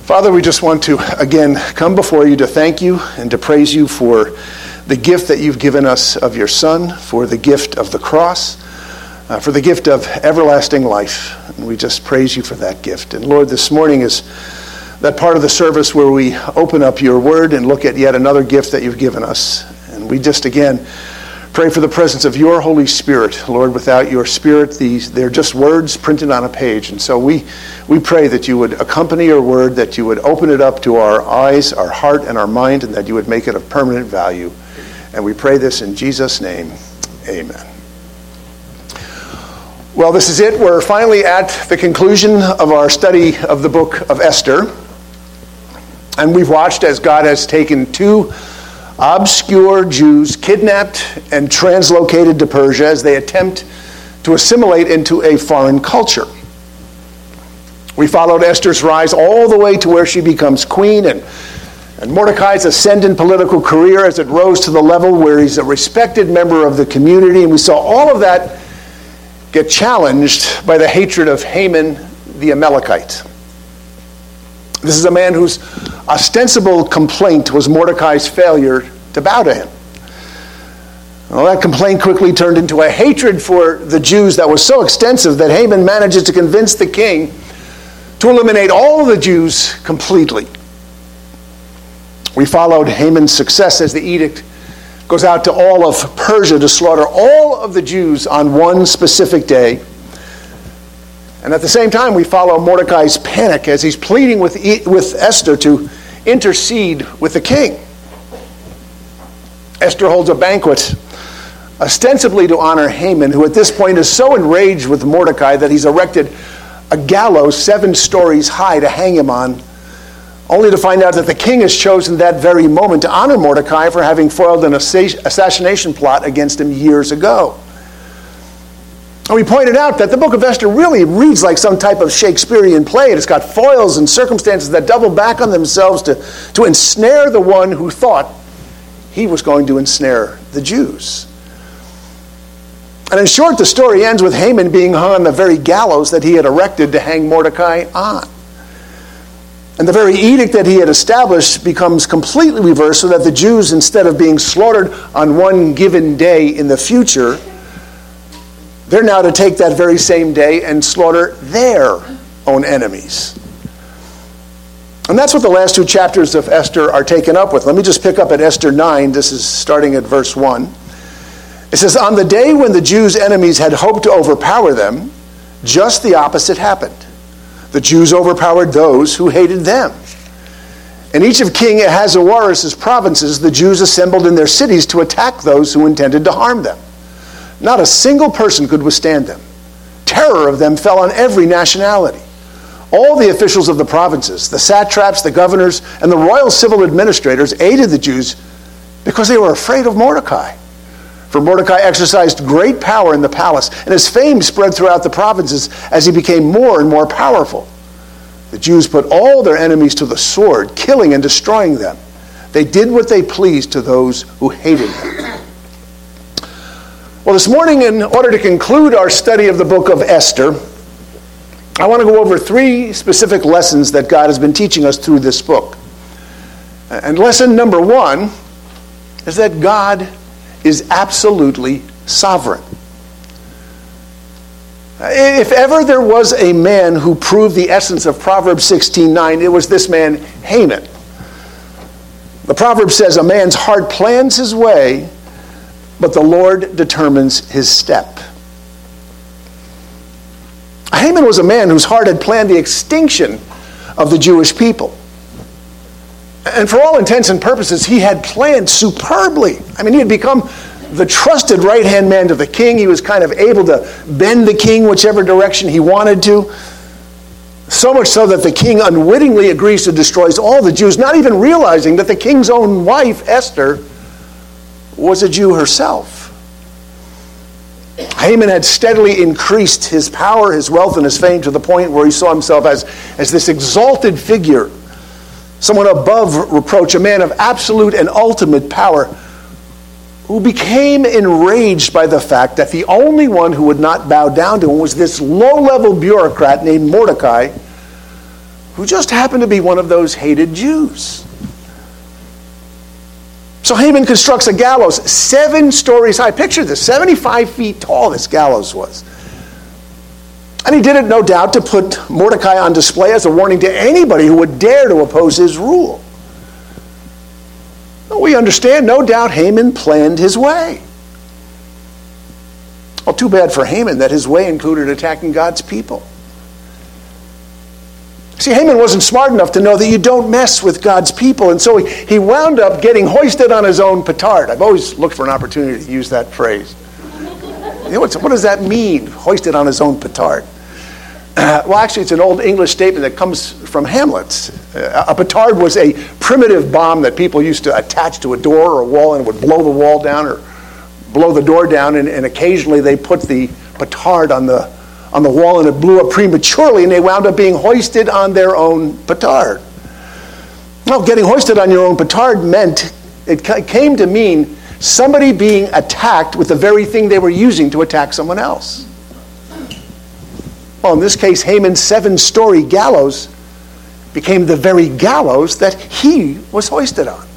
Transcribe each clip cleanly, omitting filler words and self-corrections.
Father, we just want to, again, come before you to thank you and to praise you for the gift that you've given us of your Son, for the gift of the cross, for the gift of everlasting life. And we just praise you for that gift. And Lord, this morning is that part of the service where we open up your word and look at yet another gift that you've given us. And we just, again, pray for the presence of your Holy Spirit. Lord, without your Spirit, they're just words printed on a page. And so we pray that you would accompany your word, that you would open it up to our eyes, our heart, and our mind, and that you would make it of permanent value. And we pray this in Jesus' name. Amen. Well, this is it. We're finally at the conclusion of our study of the book of Esther. And we've watched as God has taken two obscure Jews kidnapped and translocated to Persia as they attempt to assimilate into a foreign culture. We followed Esther's rise all the way to where she becomes queen and Mordecai's ascendant political career as it rose to the level where he's a respected member of the community. And we saw all of that get challenged by the hatred of Haman the Amalekite. This is a man whose ostensible complaint was Mordecai's failure to bow to him. Well, that complaint quickly turned into a hatred for the Jews that was so extensive that Haman manages to convince the king to eliminate all of the Jews completely. We followed Haman's success as the edict goes out to all of Persia to slaughter all of the Jews on one specific day. And at the same time, we follow Mordecai's panic as he's pleading with Esther to intercede with the king. Esther holds a banquet, ostensibly to honor Haman, who at this point is so enraged with Mordecai that he's erected a gallows 7 stories high to hang him on, only to find out that the king has chosen that very moment to honor Mordecai for having foiled an assassination plot against him years ago. And we pointed out that the book of Esther really reads like some type of Shakespearean play. It's got foils and circumstances that double back on themselves to ensnare the one who thought he was going to ensnare the Jews. And in short, the story ends with Haman being hung on the very gallows that he had erected to hang Mordecai on. And the very edict that he had established becomes completely reversed so that the Jews, instead of being slaughtered on one given day in the future, they're now to take that very same day and slaughter their own enemies. And that's what the last 2 chapters of Esther are taken up with. Let me just pick up at Esther 9. This is starting at verse 1. It says, "On the day when the Jews' enemies had hoped to overpower them, just the opposite happened. The Jews overpowered those who hated them. In each of King Ahasuerus' provinces, the Jews assembled in their cities to attack those who intended to harm them. Not a single person could withstand them. Terror of them fell on every nationality. All the officials of the provinces, the satraps, the governors, and the royal civil administrators aided the Jews because they were afraid of Mordecai. For Mordecai exercised great power in the palace, and his fame spread throughout the provinces as he became more and more powerful. The Jews put all their enemies to the sword, killing and destroying them. They did what they pleased to those who hated them." Well, this morning, in order to conclude our study of the book of Esther, I want to go over 3 specific lessons that God has been teaching us through this book. And lesson number 1 is that God is absolutely sovereign. If ever there was a man who proved the essence of Proverbs 16:9, it was this man, Haman. The proverb says, "A man's heart plans his way, but the Lord determines his step." Haman was a man whose heart had planned the extinction of the Jewish people. And for all intents and purposes, he had planned superbly. I mean, he had become the trusted right-hand man to the king. He was kind of able to bend the king whichever direction he wanted to. So much so that the king unwittingly agrees to destroy all the Jews, not even realizing that the king's own wife, Esther, was a Jew herself. Haman had steadily increased his power, his wealth, and his fame to the point where he saw himself as this exalted figure, someone above reproach, a man of absolute and ultimate power, who became enraged by the fact that the only one who would not bow down to him was this low-level bureaucrat named Mordecai, who just happened to be one of those hated Jews. So Haman constructs a gallows 7 stories high. Picture this, 75 feet tall this gallows was. And he did it, no doubt, to put Mordecai on display as a warning to anybody who would dare to oppose his rule. Well, we understand, no doubt, Haman planned his way. Well, too bad for Haman that his way included attacking God's people. See, Haman wasn't smart enough to know that you don't mess with God's people, and so he wound up getting hoisted on his own petard. I've always looked for an opportunity to use that phrase. What does that mean, hoisted on his own petard? Well, actually, it's an old English statement that comes from Hamlet. A petard was a primitive bomb that people used to attach to a door or a wall and would blow the wall down or blow the door down, and occasionally they put the petard on the wall and it blew up prematurely and they wound up being hoisted on their own petard. Well, getting hoisted on your own petard came to mean somebody being attacked with the very thing they were using to attack someone else. Well, in this case, Haman's 7-story gallows became the very gallows that he was hoisted on.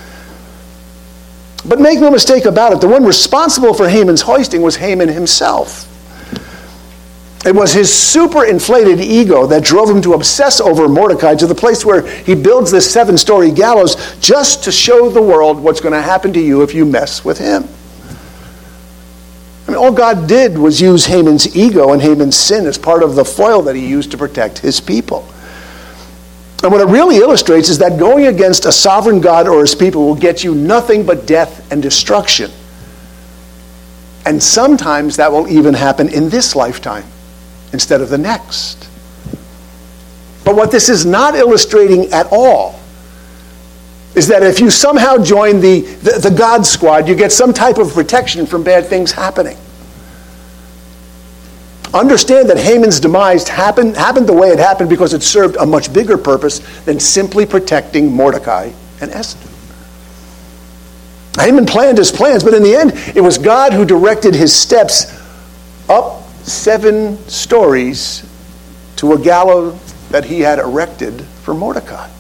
But make no mistake about it, the one responsible for Haman's hoisting was Haman himself. It was his super-inflated ego that drove him to obsess over Mordecai to the place where he builds this 7-story gallows just to show the world what's going to happen to you if you mess with him. I mean, all God did was use Haman's ego and Haman's sin as part of the foil that he used to protect his people. And what it really illustrates is that going against a sovereign God or his people will get you nothing but death and destruction. And sometimes that will even happen in this lifetime instead of the next. But what this is not illustrating at all is that if you somehow join the God squad, you get some type of protection from bad things happening. Understand that Haman's demise happened the way it happened because it served a much bigger purpose than simply protecting Mordecai and Esther. Haman planned his plans, but in the end, it was God who directed his steps up 7 stories to a gallows that he had erected for Mordecai.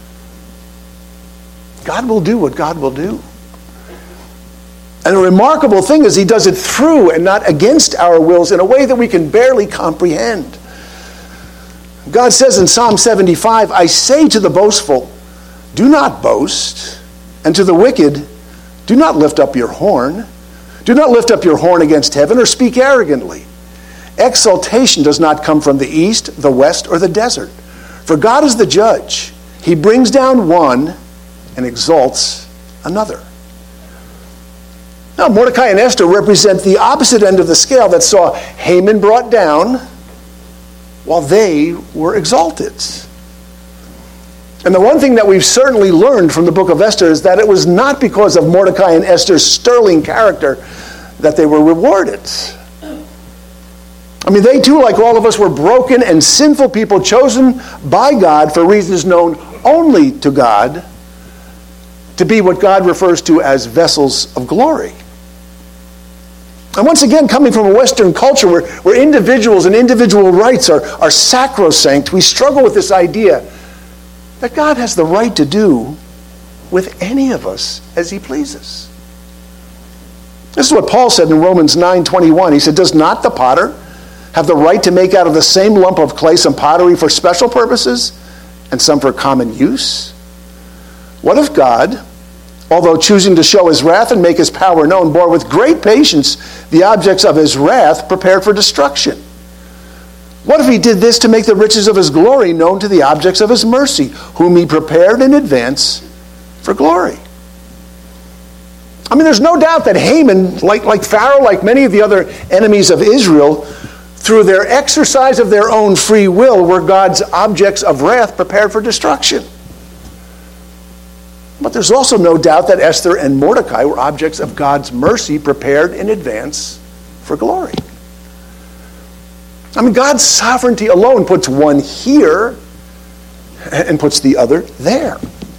God will do what God will do. And the remarkable thing is he does it through and not against our wills in a way that we can barely comprehend. God says in Psalm 75, I say to the boastful, do not boast, and to the wicked, do not lift up your horn. Do not lift up your horn against heaven or speak arrogantly. Exaltation does not come from the east, the west, or the desert. For God is the judge. He brings down one and exalts another. Now, Mordecai and Esther represent the opposite end of the scale that saw Haman brought down while they were exalted. And the one thing that we've certainly learned from the book of Esther is that it was not because of Mordecai and Esther's sterling character that they were rewarded. I mean, they too, like all of us, were broken and sinful people chosen by God for reasons known only to God to be what God refers to as vessels of glory. And once again, coming from a Western culture where individuals and individual rights are sacrosanct, we struggle with this idea that God has the right to do with any of us as he pleases. This is what Paul said in Romans 9:21. He said, does not the potter have the right to make out of the same lump of clay some pottery for special purposes and some for common use? What if God, although choosing to show his wrath and make his power known, bore with great patience the objects of his wrath prepared for destruction? What if he did this to make the riches of his glory known to the objects of his mercy, whom he prepared in advance for glory? I mean, there's no doubt that Haman, like Pharaoh, like many of the other enemies of Israel, through their exercise of their own free will, were God's objects of wrath prepared for destruction. But there's also no doubt that Esther and Mordecai were objects of God's mercy prepared in advance for glory. I mean, God's sovereignty alone puts one here and puts the other there.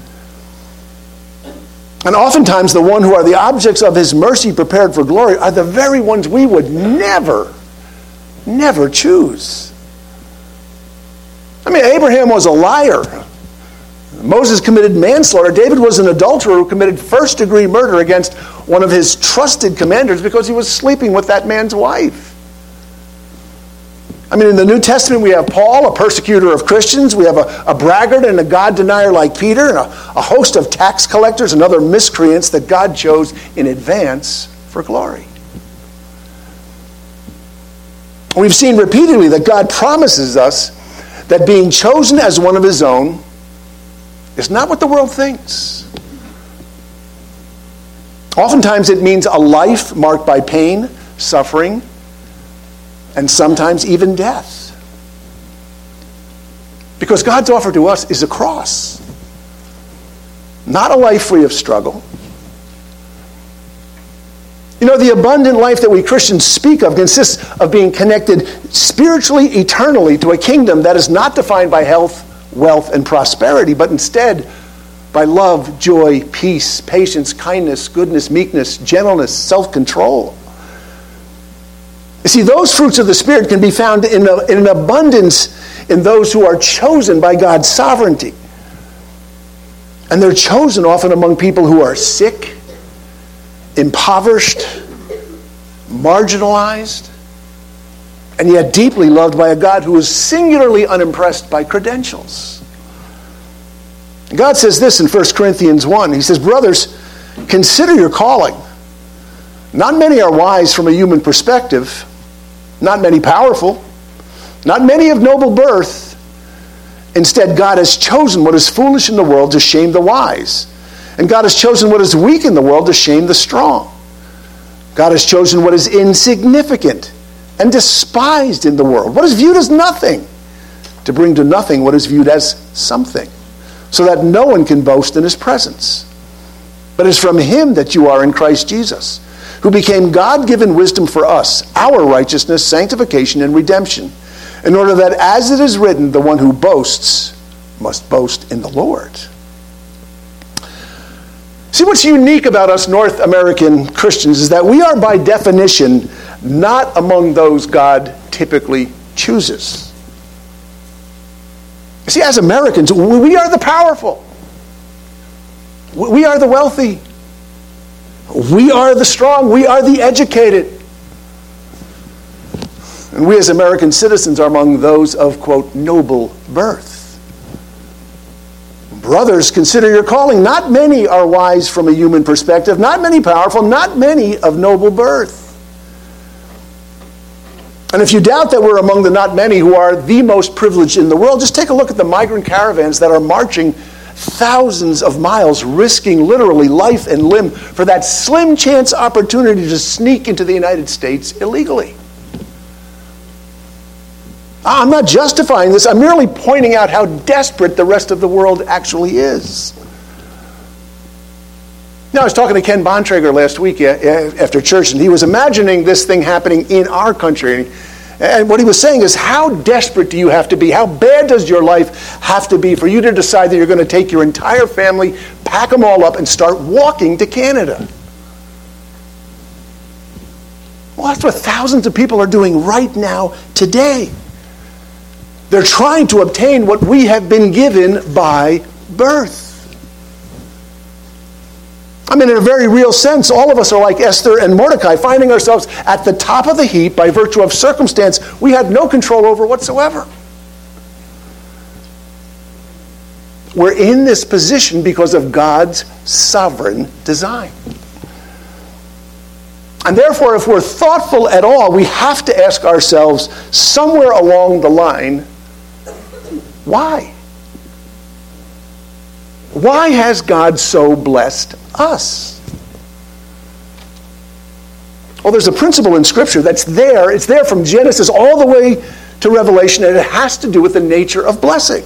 And oftentimes the one who are the objects of his mercy prepared for glory are the very ones we would never choose. I mean, Abraham was a liar. Moses committed manslaughter. David was an adulterer who committed first-degree murder against one of his trusted commanders because he was sleeping with that man's wife. I mean, in the New Testament, we have Paul, a persecutor of Christians. We have a braggart and a God denier like Peter, and a host of tax collectors and other miscreants that God chose in advance for glory. We've seen repeatedly that God promises us that being chosen as one of his own is not what the world thinks. Oftentimes it means a life marked by pain, suffering, and sometimes even death. Because God's offer to us is a cross, not a life free of struggle. You know, the abundant life that we Christians speak of consists of being connected spiritually, eternally to a kingdom that is not defined by health, wealth, and prosperity, but instead by love, joy, peace, patience, kindness, goodness, meekness, gentleness, self-control. You see, those fruits of the Spirit can be found in an abundance in those who are chosen by God's sovereignty. And they're chosen often among people who are sick, impoverished, marginalized, and yet deeply loved by a God who is singularly unimpressed by credentials. God says this in 1 Corinthians 1. He says, brothers, consider your calling. Not many are wise from a human perspective, not many powerful, not many of noble birth. Instead, God has chosen what is foolish in the world to shame the wise. And God has chosen what is weak in the world to shame the strong. God has chosen what is insignificant and despised in the world, what is viewed as nothing, to bring to nothing what is viewed as something, so that no one can boast in his presence. But it's from him that you are in Christ Jesus, who became God-given wisdom for us, our righteousness, sanctification, and redemption, in order that, as it is written, the one who boasts must boast in the Lord. See, what's unique about us North American Christians is that we are, by definition, not among those God typically chooses. You see, as Americans, we are the powerful. We are the wealthy. We are the strong. We are the educated. And we as American citizens are among those of, quote, noble birth. Brothers, consider your calling. Not many are wise from a human perspective. Not many powerful. Not many of noble birth. And if you doubt that we're among the not many who are the most privileged in the world, just take a look at the migrant caravans that are marching thousands of miles, risking literally life and limb for that slim chance opportunity to sneak into the United States illegally. I'm not justifying this. I'm merely pointing out how desperate the rest of the world actually is. Now, I was talking to Ken Bontrager last week after church, and he was imagining this thing happening in our country. And what he was saying is, how desperate do you have to be? How bad does your life have to be for you to decide that you're going to take your entire family, pack them all up, and start walking to Canada? Well, that's what thousands of people are doing right now, today. They're trying to obtain what we have been given by birth. I mean, in a very real sense, all of us are like Esther and Mordecai, finding ourselves at the top of the heap by virtue of circumstance we had no control over whatsoever. We're in this position because of God's sovereign design. And therefore, if we're thoughtful at all, we have to ask ourselves somewhere along the line, why? Why has God so blessed us? Well, there's a principle in Scripture that's there. It's there from Genesis all the way to Revelation, and it has to do with the nature of blessing.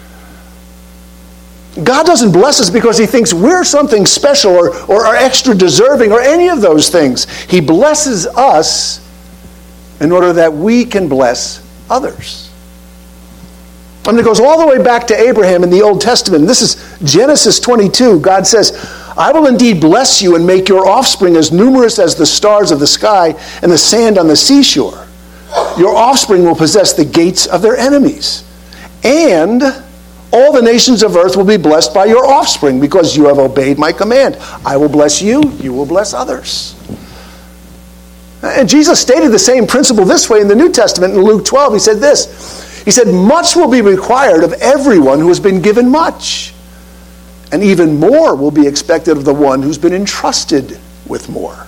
God doesn't bless us because he thinks we're something special or are extra deserving or any of those things. He blesses us in order that we can bless others. And it goes all the way back to Abraham in the Old Testament. This is Genesis 22. God says, I will indeed bless you and make your offspring as numerous as the stars of the sky and the sand on the seashore. Your offspring will possess the gates of their enemies. And all the nations of earth will be blessed by your offspring because you have obeyed my command. I will bless you, you will bless others. And Jesus stated the same principle this way in the New Testament. In Luke 12, he said this. He said, much will be required of everyone who has been given much. And even more will be expected of the one who's been entrusted with more.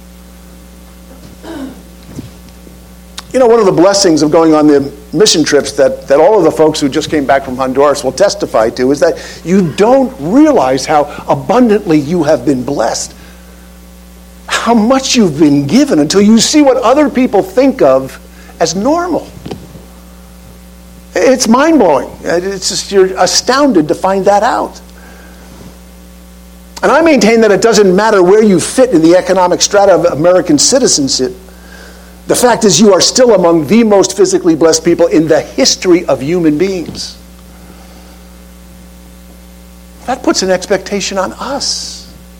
You know, one of the blessings of going on the mission trips that all of the folks who just came back from Honduras will testify to is that you don't realize how abundantly you have been blessed, how much you've been given, until you see what other people think of as normal. It's mind-blowing. It's just, you're astounded to find that out. And I maintain that it doesn't matter where you fit in the economic strata of American citizenship. The fact is, you are still among the most physically blessed people in the history of human beings. That puts an expectation on us.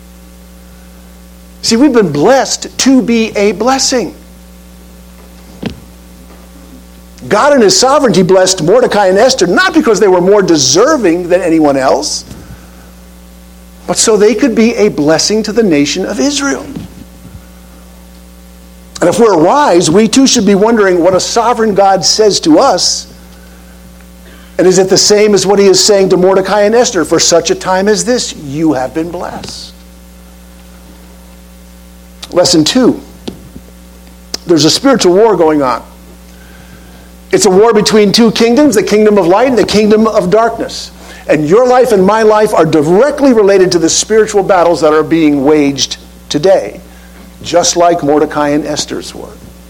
See, we've been blessed to be a blessing. God in his sovereignty blessed Mordecai and Esther not because they were more deserving than anyone else, but so they could be a blessing to the nation of Israel. And if we're wise, we too should be wondering what a sovereign God says to us. And is it the same as what he is saying to Mordecai and Esther? For such a time as this, you have been blessed. Lesson 2. There's a spiritual war going on. It's a war between two kingdoms, the kingdom of light and the kingdom of darkness. And your life and my life are directly related to the spiritual battles that are being waged today, just like Mordecai and Esther's were.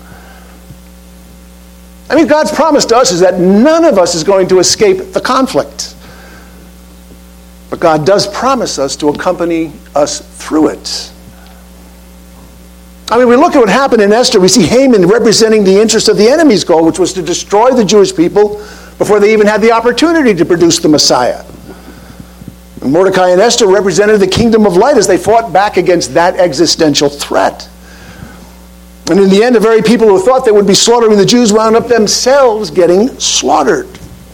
I mean, God's promise to us is that none of us is going to escape the conflict. But God does promise us to accompany us through it. I mean, we look at what happened in Esther. We see Haman representing the interest of the enemy's goal, which was to destroy the Jewish people before they even had the opportunity to produce the Messiah. And Mordecai and Esther represented the kingdom of light as they fought back against that existential threat. And in the end, the very people who thought they would be slaughtering the Jews wound up themselves getting slaughtered.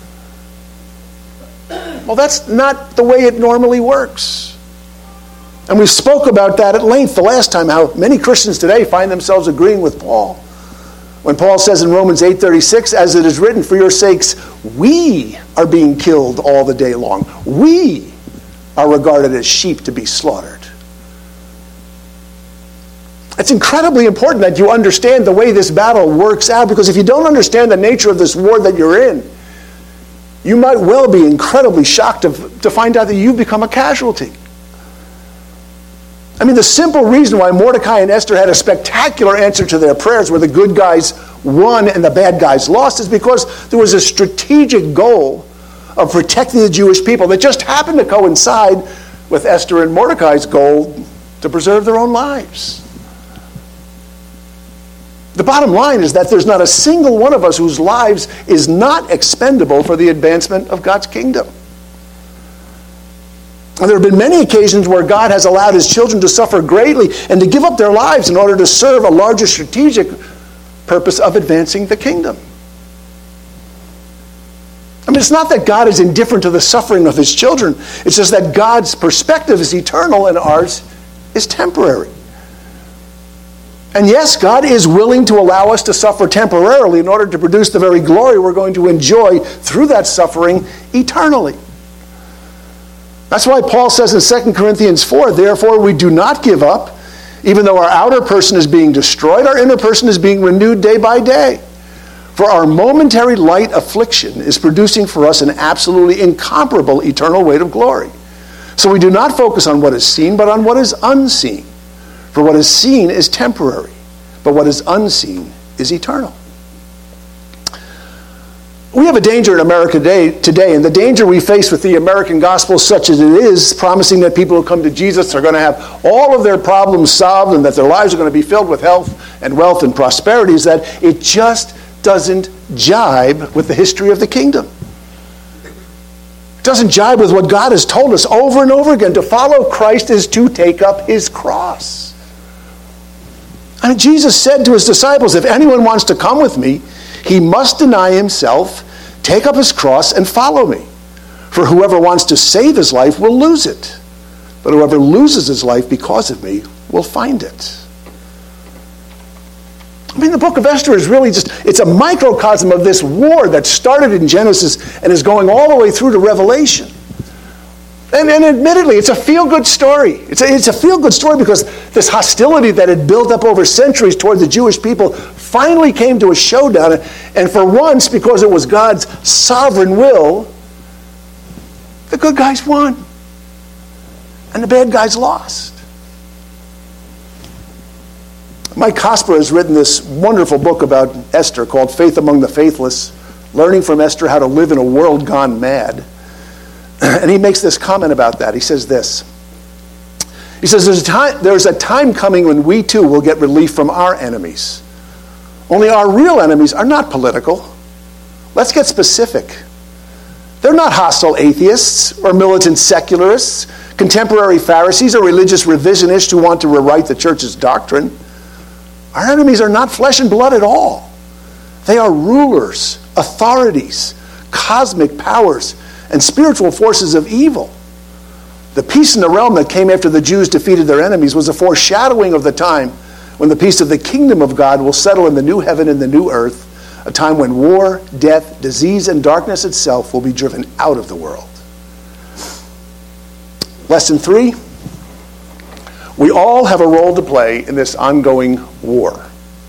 Well, that's not the way it normally works. And we spoke about that at length the last time, how many Christians today find themselves agreeing with Paul. When Paul says in Romans 8:36, as it is written, for your sakes, we are being killed all the day long. We are regarded as sheep to be slaughtered. It's incredibly important that you understand the way this battle works out, because if you don't understand the nature of this war that you're in, you might well be incredibly shocked to find out that you've become a casualty. I mean, the simple reason why Mordecai and Esther had a spectacular answer to their prayers, where the good guys won and the bad guys lost, is because there was a strategic goal of protecting the Jewish people that just happened to coincide with Esther and Mordecai's goal to preserve their own lives. The bottom line is that there's not a single one of us whose lives is not expendable for the advancement of God's kingdom. And there have been many occasions where God has allowed his children to suffer greatly and to give up their lives in order to serve a larger strategic purpose of advancing the kingdom. I mean, it's not that God is indifferent to the suffering of his children. It's just that God's perspective is eternal and ours is temporary. And yes, God is willing to allow us to suffer temporarily in order to produce the very glory we're going to enjoy through that suffering eternally. That's why Paul says in 2 Corinthians 4, therefore we do not give up, even though our outer person is being destroyed, our inner person is being renewed day by day. For our momentary light affliction is producing for us an absolutely incomparable eternal weight of glory. So we do not focus on what is seen, but on what is unseen. For what is seen is temporary, but what is unseen is eternal. We have a danger in America today, and the danger we face with the American gospel, such as it is, promising that people who come to Jesus are going to have all of their problems solved and that their lives are going to be filled with health and wealth and prosperity, is that it just doesn't jibe with the history of the kingdom. It doesn't jibe with what God has told us over and over again. To follow Christ is to take up his cross. I mean, Jesus said to his disciples, if anyone wants to come with me, he must deny himself, Take up his cross and follow me. For whoever wants to save his life will lose it. But whoever loses his life because of me will find it. I mean, the book of Esther is really it's a microcosm of this war that started in Genesis and is going all the way through to Revelation. And admittedly, it's a feel-good story. It's a feel-good story because this hostility that had built up over centuries toward the Jewish people finally came to a showdown. And for once, because it was God's sovereign will, the good guys won. And the bad guys lost. Mike Cosper has written this wonderful book about Esther called Faith Among the Faithless, Learning from Esther How to Live in a World Gone Mad. And he makes this comment about that. He says this. He says, there's a time coming when we too will get relief from our enemies. Only our real enemies are not political. Let's get specific. They're not hostile atheists or militant secularists, contemporary Pharisees or religious revisionists who want to rewrite the church's doctrine. Our enemies are not flesh and blood at all. They are rulers, authorities, cosmic powers, and spiritual forces of evil. The peace in the realm that came after the Jews defeated their enemies was a foreshadowing of the time when the peace of the kingdom of God will settle in the new heaven and the new earth, a time when war, death, disease, and darkness itself will be driven out of the world. Lesson 3, we all have a role to play in this ongoing war.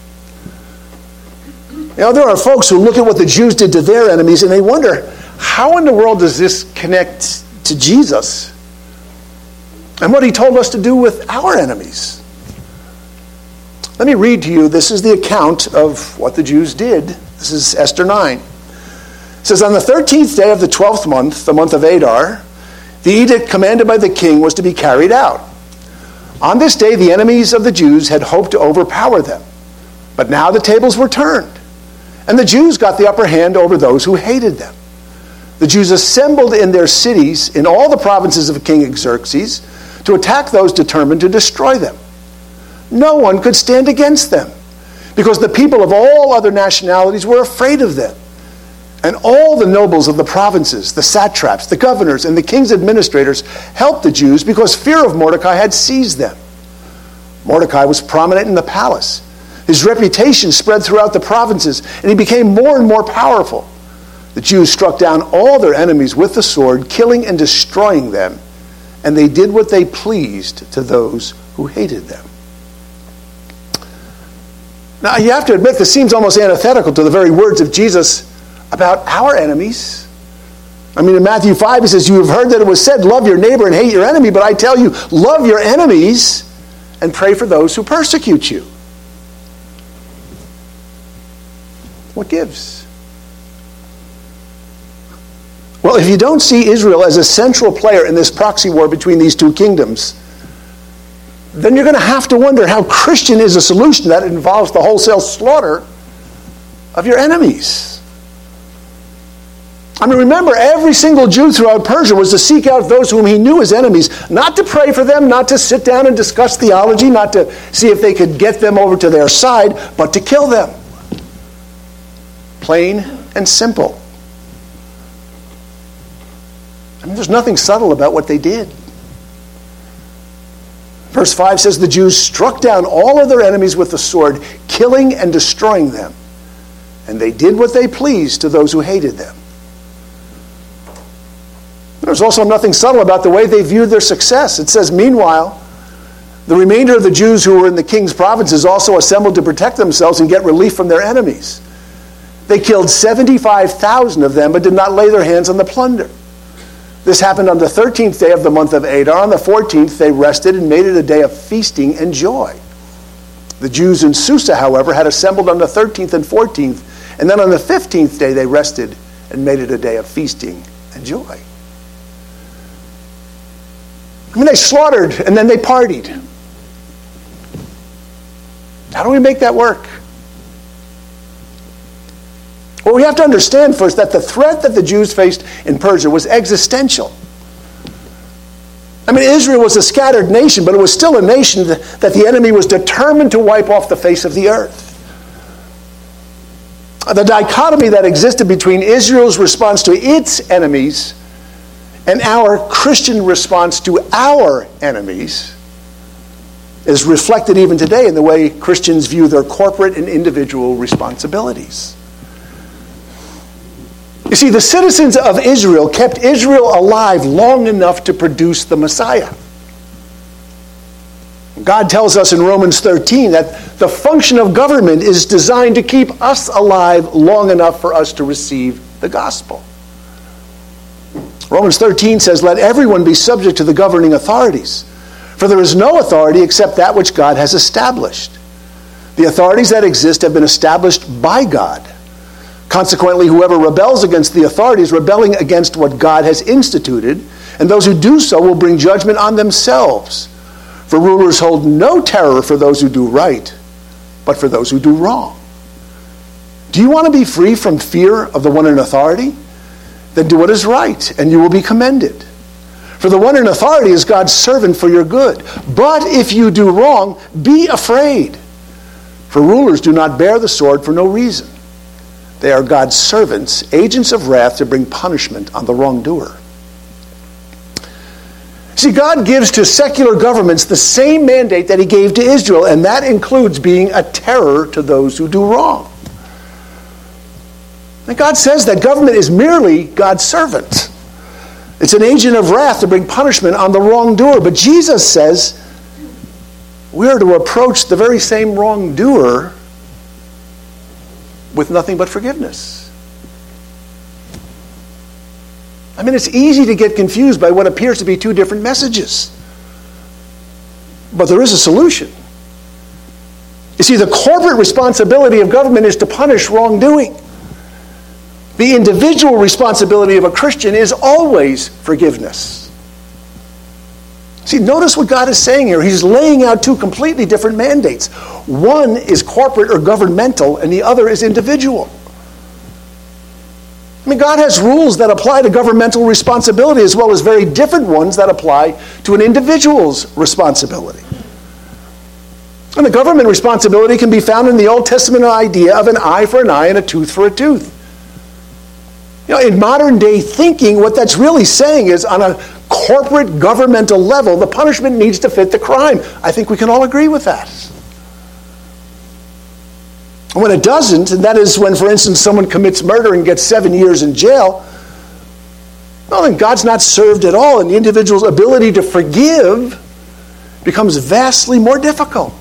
You know, there are folks who look at what the Jews did to their enemies and they wonder, how in the world does this connect to Jesus and what he told us to do with our enemies? Let me read to you. This is the account of what the Jews did. This is Esther 9. It says, on the 13th day of the 12th month, the month of Adar, the edict commanded by the king was to be carried out. On this day, the enemies of the Jews had hoped to overpower them. But now the tables were turned, and the Jews got the upper hand over those who hated them. The Jews assembled in their cities in all the provinces of King Xerxes to attack those determined to destroy them. No one could stand against them, because the people of all other nationalities were afraid of them. And all the nobles of the provinces, the satraps, the governors, and the king's administrators helped the Jews because fear of Mordecai had seized them. Mordecai was prominent in the palace. His reputation spread throughout the provinces, and he became more and more powerful. The Jews struck down all their enemies with the sword, killing and destroying them, and they did what they pleased to those who hated them. Now, you have to admit, this seems almost antithetical to the very words of Jesus about our enemies. I mean, in Matthew 5, he says, you have heard that it was said, love your neighbor and hate your enemy, but I tell you, love your enemies and pray for those who persecute you. What gives? Well, if you don't see Israel as a central player in this proxy war between these two kingdoms, then you're going to have to wonder how Christian is a solution that involves the wholesale slaughter of your enemies. I mean, remember, every single Jew throughout Persia was to seek out those whom he knew as enemies, not to pray for them, not to sit down and discuss theology, not to see if they could get them over to their side, but to kill them. Plain and simple. I mean, there's nothing subtle about what they did. Verse 5 says the Jews struck down all of their enemies with the sword, killing and destroying them. And they did what they pleased to those who hated them. There's also nothing subtle about the way they viewed their success. It says, meanwhile, the remainder of the Jews who were in the king's provinces also assembled to protect themselves and get relief from their enemies. They killed 75,000 of them, but did not lay their hands on the plunder. This happened on the 13th day of the month of Adar. On the 14th, they rested and made it a day of feasting and joy. The Jews in Susa, however, had assembled on the 13th and 14th, and then on the 15th day they rested and made it a day of feasting and joy. I mean, they slaughtered and then they partied. How do we make that work? Well, we have to understand first that the threat that the Jews faced in Persia was existential. I mean, Israel was a scattered nation, but it was still a nation that the enemy was determined to wipe off the face of the earth. The dichotomy that existed between Israel's response to its enemies and our Christian response to our enemies is reflected even today in the way Christians view their corporate and individual responsibilities. You see, the citizens of Israel kept Israel alive long enough to produce the Messiah. God tells us in Romans 13 that the function of government is designed to keep us alive long enough for us to receive the gospel. Romans 13 says, "Let everyone be subject to the governing authorities, for there is no authority except that which God has established. The authorities that exist have been established by God. Consequently, whoever rebels against the authority is rebelling against what God has instituted, and those who do so will bring judgment on themselves. For rulers hold no terror for those who do right, but for those who do wrong." Do you want to be free from fear of the one in authority? Then do what is right, and you will be commended. For the one in authority is God's servant for your good. But if you do wrong, be afraid. For rulers do not bear the sword for no reason. They are God's servants, agents of wrath to bring punishment on the wrongdoer. See, God gives to secular governments the same mandate that he gave to Israel, and that includes being a terror to those who do wrong. And God says that government is merely God's servant. It's an agent of wrath to bring punishment on the wrongdoer. But Jesus says we are to approach the very same wrongdoer with nothing but forgiveness. I mean, it's easy to get confused by what appears to be two different messages. But there is a solution. You see, the corporate responsibility of government is to punish wrongdoing. The individual responsibility of a Christian is always forgiveness. See, notice what God is saying here. He's laying out two completely different mandates. One is corporate or governmental, and the other is individual. I mean, God has rules that apply to governmental responsibility as well as very different ones that apply to an individual's responsibility. And the government responsibility can be found in the Old Testament idea of an eye for an eye and a tooth for a tooth. You know, in modern day thinking, what that's really saying is on a corporate governmental level, the punishment needs to fit the crime. I think we can all agree with that. When it doesn't, and that is when, for instance, someone commits murder and gets 7 years in jail, well, then God's not served at all, and the individual's ability to forgive becomes vastly more difficult.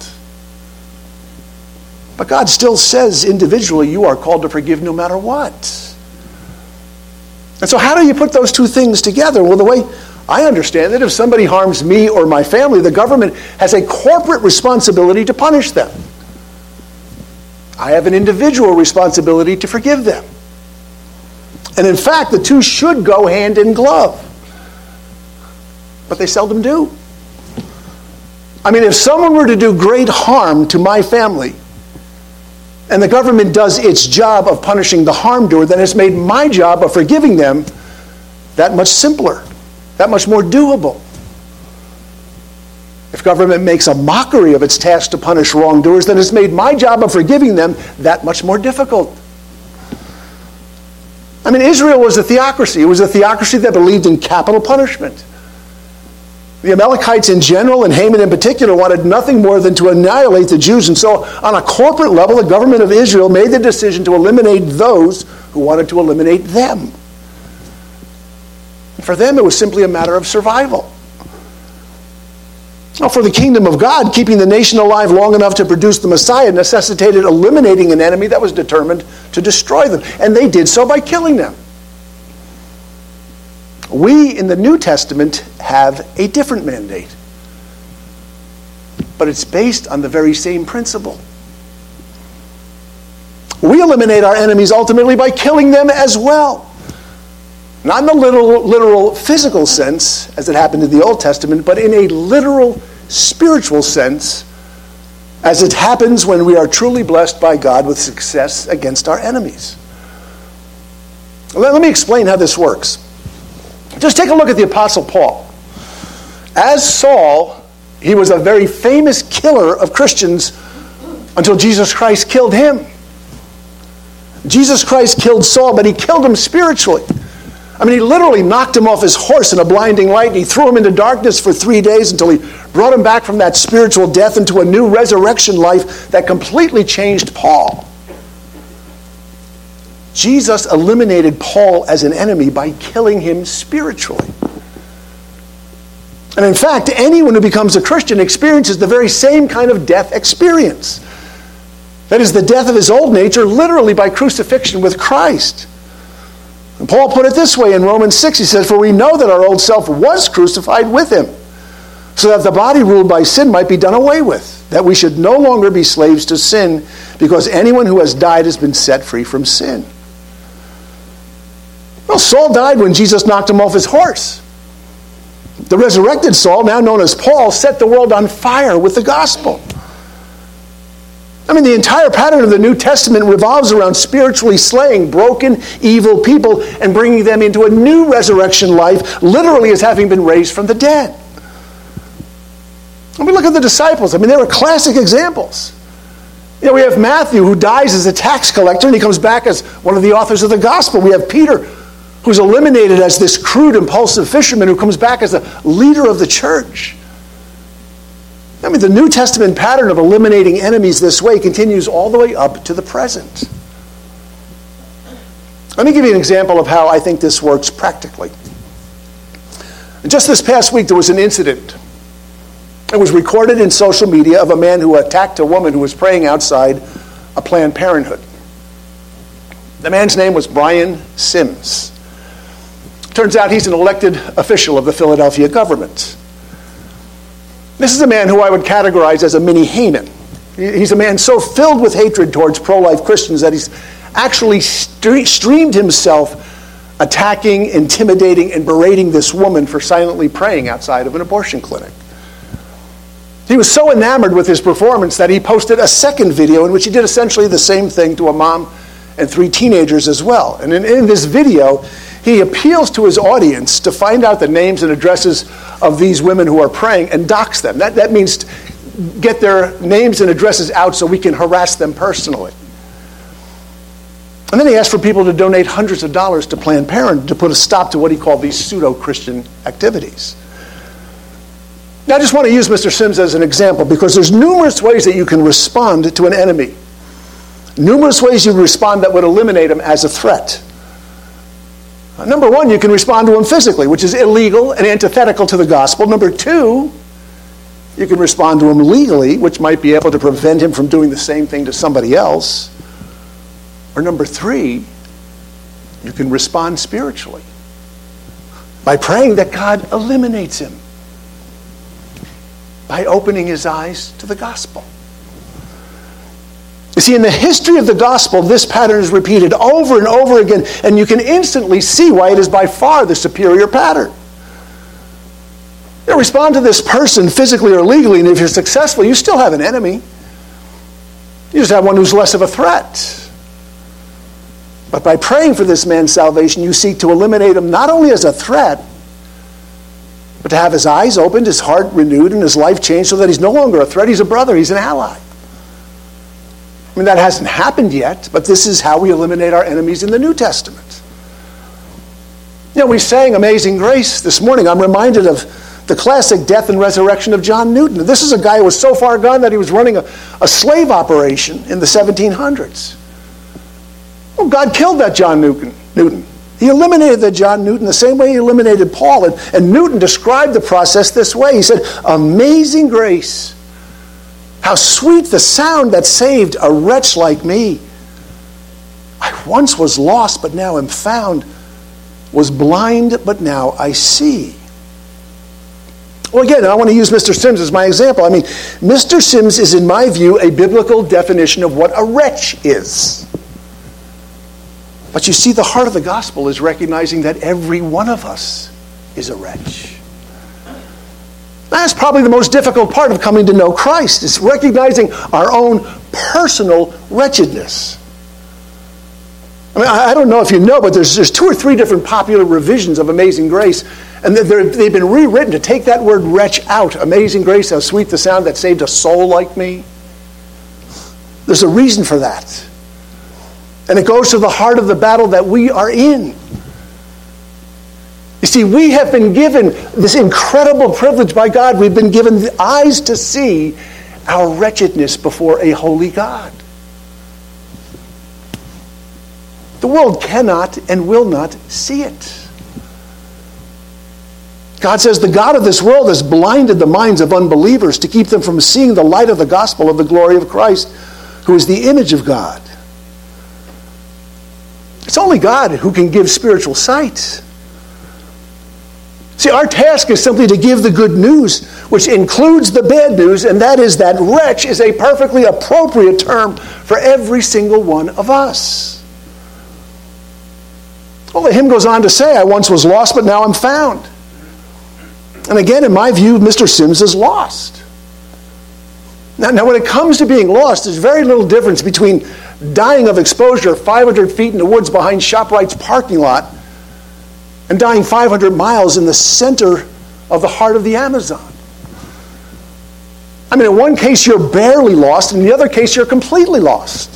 But God still says individually, you are called to forgive no matter what. And so how do you put those two things together? Well, the way I understand it, if somebody harms me or my family, the government has a corporate responsibility to punish them. I have an individual responsibility to forgive them. And in fact, the two should go hand in glove. But they seldom do. I mean, if someone were to do great harm to my family, and the government does its job of punishing the harm doer, then it's made my job of forgiving them that much simpler, that much more doable. If government makes a mockery of its task to punish wrongdoers, then it's made my job of forgiving them that much more difficult. I mean, Israel was a theocracy. It was a theocracy that believed in capital punishment. The Amalekites in general, and Haman in particular, wanted nothing more than to annihilate the Jews. And so, on a corporate level, the government of Israel made the decision to eliminate those who wanted to eliminate them. And for them, it was simply a matter of survival. Now, for the kingdom of God, keeping the nation alive long enough to produce the Messiah necessitated eliminating an enemy that was determined to destroy them. And they did so by killing them. We in the New Testament have a different mandate. But it's based on the very same principle. We eliminate our enemies ultimately by killing them as well. Not in the literal physical sense, as it happened in the Old Testament, but in a literal spiritual sense, as it happens when we are truly blessed by God with success against our enemies. Let me explain how this works. Just take a look at the Apostle Paul. As Saul, he was a very famous killer of Christians until Jesus Christ killed him. Jesus Christ killed Saul, but he killed him spiritually. I mean, he literally knocked him off his horse in a blinding light, and he threw him into darkness for 3 days until he brought him back from that spiritual death into a new resurrection life that completely changed Paul. Jesus eliminated Paul as an enemy by killing him spiritually. And in fact, anyone who becomes a Christian experiences the very same kind of death experience. That is, the death of his old nature, literally by crucifixion with Christ. And Paul put it this way in Romans 6. He says, "For we know that our old self was crucified with him, so that the body ruled by sin might be done away with, that we should no longer be slaves to sin, because anyone who has died has been set free from sin." Well, Saul died when Jesus knocked him off his horse. The resurrected Saul, now known as Paul, set the world on fire with the gospel. I mean, the entire pattern of the New Testament revolves around spiritually slaying broken, evil people and bringing them into a new resurrection life, literally as having been raised from the dead. I mean, look at the disciples. I mean, they were classic examples. You know, we have Matthew, who dies as a tax collector, and he comes back as one of the authors of the gospel. We have Peter, who's eliminated as this crude, impulsive fisherman who comes back as a leader of the church. I mean, the New Testament pattern of eliminating enemies this way continues all the way up to the present. Let me give you an example of how I think this works practically. Just this past week, there was an incident. It was recorded in social media of a man who attacked a woman who was praying outside a Planned Parenthood. The man's name was Brian Sims. Turns out he's an elected official of the Philadelphia government. This is a man who I would categorize as a mini Haman. He's a man so filled with hatred towards pro-life Christians that he's actually streamed himself attacking, intimidating, and berating this woman for silently praying outside of an abortion clinic. He was so enamored with his performance that he posted a second video in which he did essentially the same thing to a mom and 3 teenagers as well. And in this video, he appeals to his audience to find out the names and addresses of these women who are praying and dox them. That means to get their names and addresses out so we can harass them personally. And then he asked for people to donate hundreds of dollars to Planned Parenthood to put a stop to what he called these pseudo-Christian activities. Now, I just want to use Mr. Sims as an example because there's numerous ways that you can respond to an enemy. Numerous ways you can respond that would eliminate him as a threat. Number 1, you can respond to him physically, which is illegal and antithetical to the gospel. Number 2, you can respond to him legally, which might be able to prevent him from doing the same thing to somebody else. Or number 3, you can respond spiritually by praying that God eliminates him, by opening his eyes to the gospel. You see, in the history of the gospel, this pattern is repeated over and over again, and you can instantly see why it is by far the superior pattern. You respond to this person physically or legally, and if you're successful, you still have an enemy. You just have one who's less of a threat. But by praying for this man's salvation, you seek to eliminate him not only as a threat, but to have his eyes opened, his heart renewed, and his life changed so that he's no longer a threat, he's a brother, he's an ally. I mean, that hasn't happened yet, but this is how we eliminate our enemies in the New Testament. You know, we sang Amazing Grace this morning. I'm reminded of the classic death and resurrection of John Newton. This is a guy who was so far gone that he was running a slave operation in the 1700s. Well, God killed that John Newton. He eliminated that John Newton the same way he eliminated Paul. And Newton described the process this way. He said, "Amazing grace. How sweet the sound that saved a wretch like me. I once was lost, but now am found. Was blind, but now I see." Well, again, I want to use Mr. Sims as my example. I mean, Mr. Sims is, in my view, a biblical definition of what a wretch is. But you see, the heart of the gospel is recognizing that every one of us is a wretch. That's probably the most difficult part of coming to know Christ, is recognizing our own personal wretchedness. I mean, I don't know if you know, but there's 2 or 3 different popular revisions of Amazing Grace, and they've been rewritten to take that word wretch out. Amazing grace, how sweet the sound that saved a soul like me. There's a reason for that. And it goes to the heart of the battle that we are in. You see, we have been given this incredible privilege by God. We've been given the eyes to see our wretchedness before a holy God. The world cannot and will not see it. God says the God of this world has blinded the minds of unbelievers to keep them from seeing the light of the gospel of the glory of Christ, who is the image of God. It's only God who can give spiritual sight. See, our task is simply to give the good news, which includes the bad news, and that is that wretch is a perfectly appropriate term for every single one of us. Well, the hymn goes on to say, I once was lost, but now I'm found. And again, in my view, Mr. Sims is lost. Now, when it comes to being lost, there's very little difference between dying of exposure 500 feet in the woods behind ShopRite's parking lot and dying 500 miles in the center of the heart of the Amazon. I mean, in one case, you're barely lost, and in the other case, you're completely lost.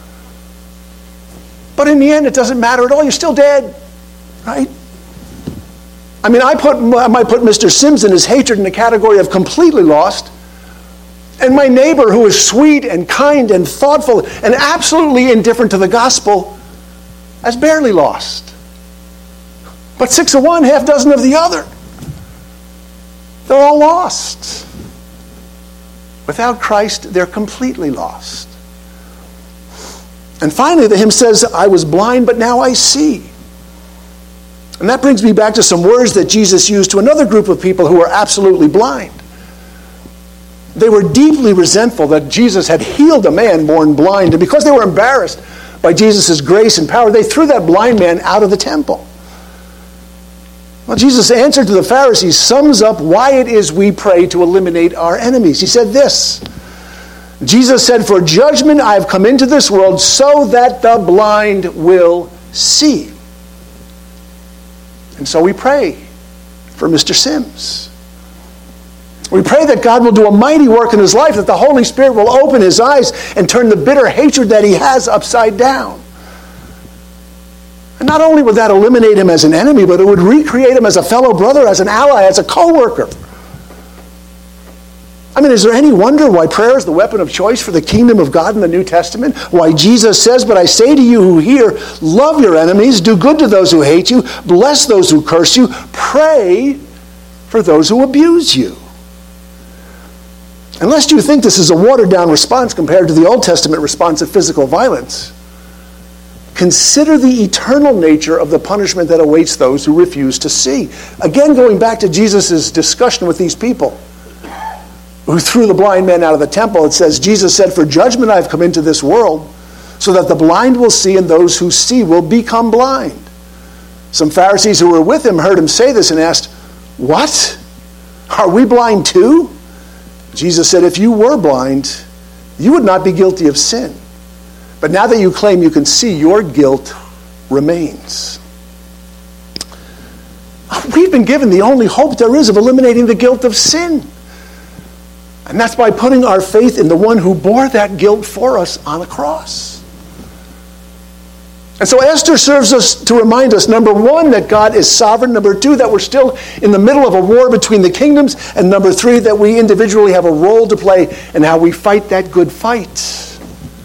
But in the end, it doesn't matter at all. You're still dead, right? I mean, I might put Mr. Sims and his hatred in the category of completely lost, and my neighbor, who is sweet and kind and thoughtful and absolutely indifferent to the gospel, as barely lost. But 6 of one, half dozen of the other. They're all lost. Without Christ, they're completely lost. And finally, the hymn says, I was blind, but now I see. And that brings me back to some words that Jesus used to another group of people who were absolutely blind. They were deeply resentful that Jesus had healed a man born blind, and because they were embarrassed by Jesus' grace and power, they threw that blind man out of the temple. Well, Jesus' answer to the Pharisees sums up why it is we pray to eliminate our enemies. He said this, Jesus said, for judgment I have come into this world so that the blind will see. And so we pray for Mr. Sims. We pray that God will do a mighty work in his life, that the Holy Spirit will open his eyes and turn the bitter hatred that he has upside down. And not only would that eliminate him as an enemy, but it would recreate him as a fellow brother, as an ally, as a co-worker. I mean, is there any wonder why prayer is the weapon of choice for the kingdom of God in the New Testament? Why Jesus says, but I say to you who hear, love your enemies, do good to those who hate you, bless those who curse you, pray for those who abuse you. Unless you think this is a watered-down response compared to the Old Testament response of physical violence, consider the eternal nature of the punishment that awaits those who refuse to see. Again, going back to Jesus' discussion with these people who threw the blind man out of the temple, it says, Jesus said, for judgment I have come into this world, so that the blind will see and those who see will become blind. Some Pharisees who were with him heard him say this and asked, what? Are we blind too? Jesus said, if you were blind, you would not be guilty of sin. But now that you claim you can see, your guilt remains. We've been given the only hope there is of eliminating the guilt of sin. And that's by putting our faith in the one who bore that guilt for us on a cross. And so Esther serves us to remind us, number one, that God is sovereign. Number two, that we're still in the middle of a war between the kingdoms. And number three, that we individually have a role to play in how we fight that good fight.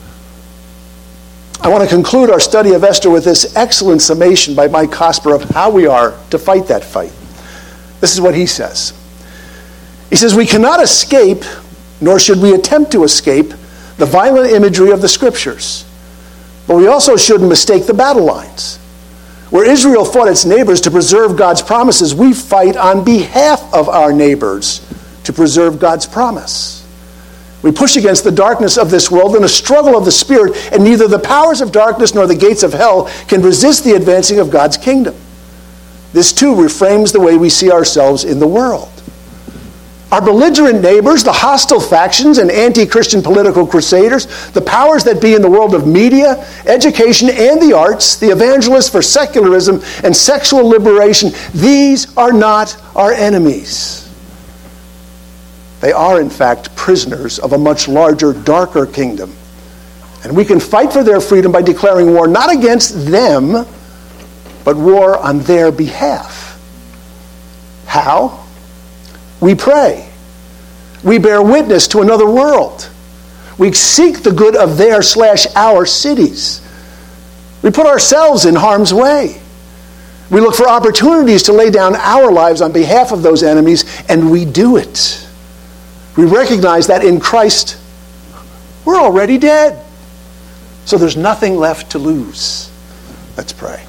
I want to conclude our study of Esther with this excellent summation by Mike Cosper of how we are to fight that fight. This is what he says. He says, we cannot escape, nor should we attempt to escape, the violent imagery of the Scriptures. But we also shouldn't mistake the battle lines. Where Israel fought its neighbors to preserve God's promises, we fight on behalf of our neighbors to preserve God's promise. We push against the darkness of this world in a struggle of the Spirit, and neither the powers of darkness nor the gates of hell can resist the advancing of God's kingdom. This too reframes the way we see ourselves in the world. Our belligerent neighbors, the hostile factions and anti-Christian political crusaders, the powers that be in the world of media, education, and the arts, the evangelists for secularism and sexual liberation, these are not our enemies. They are, in fact, prisoners of a much larger, darker kingdom. And we can fight for their freedom by declaring war not against them, but war on their behalf. How? We pray. We bear witness to another world. We seek the good of their/our cities. We put ourselves in harm's way. We look for opportunities to lay down our lives on behalf of those enemies, and we do it. We recognize that in Christ, we're already dead. So there's nothing left to lose. Let's pray.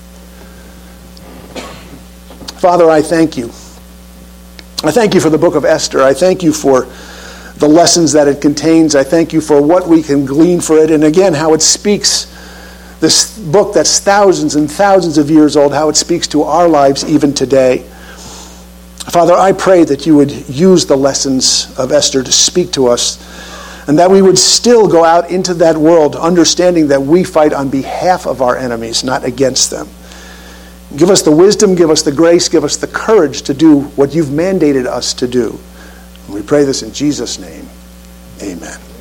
Father, I thank you. I thank you for the book of Esther. I thank you for the lessons that it contains. I thank you for what we can glean for it. And again, how it speaks, this book that's thousands and thousands of years old, how it speaks to our lives even today. Father, I pray that you would use the lessons of Esther to speak to us, and that we would still go out into that world understanding that we fight on behalf of our enemies, not against them. Give us the wisdom, give us the grace, give us the courage to do what you've mandated us to do. And we pray this in Jesus' name. Amen.